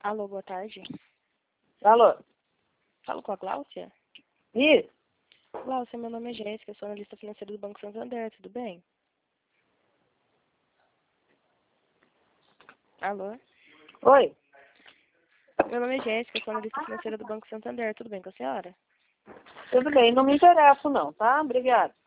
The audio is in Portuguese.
Alô, boa tarde. Alô? Falo com a Gláucia? Isso? Gláucia, meu nome é Jéssica, sou analista financeira do Banco Santander, tudo bem? Alô? Oi? Meu nome é Jéssica, sou analista financeira do Banco Santander, tudo bem com a senhora? Tudo bem, não me interessa não, tá? Obrigada.